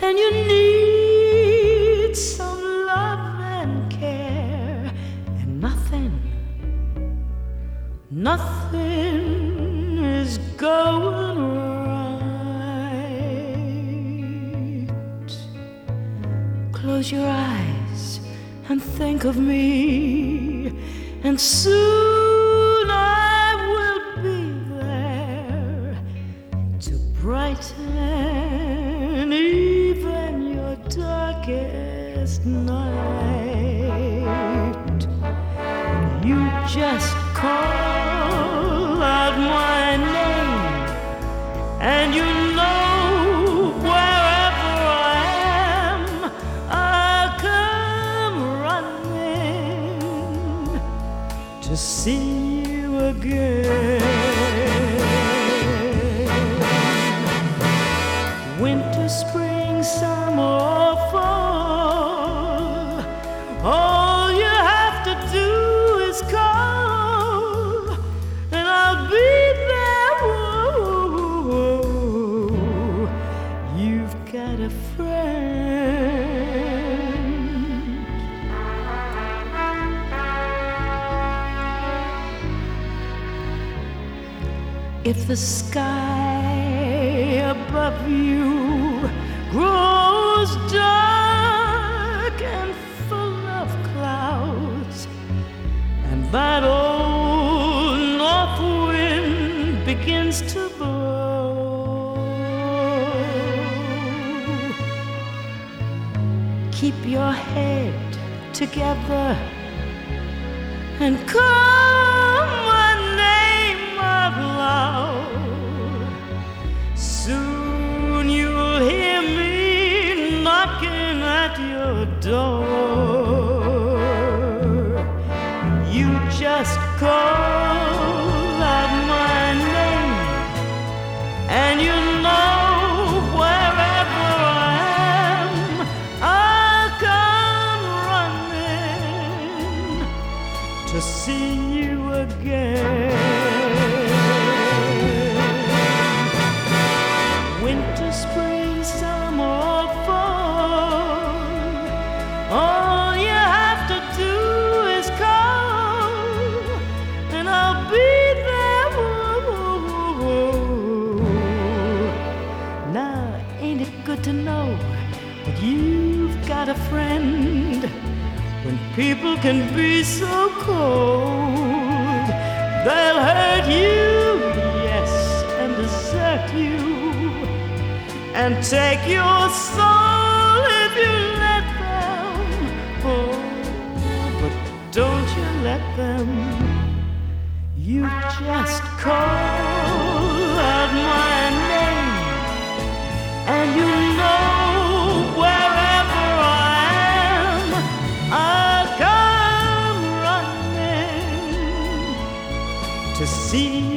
and you need some love and care, and nothing is going right. Close your eyes and think of me, and soon I will be there to brighten even your darkest night. You just call out my name, and you know wherever I am, I'll come running to see you again. Winter, spring, summer, or fall, all you have to do is call, and I'll be there. Whoa, you've got a friend. If the sky above you grows dark and full of clouds, and that old north wind begins to blow, keep your head together and call my name out loud. Soon you'll hear me knocking at your door. You just call out my name, and you know wherever I am, I'll come running to see you again. Winter, spring, summer, or fall, all you have to do is call, and I'll be there. Whoa. Now, ain't it good to know that you've got a friend? When people can be so cold, they'll hurt you, yes, and desert you, and take your soul if you let them. Oh, but don't you let them. You just call out my name, and you know wherever I am, I'll come running to see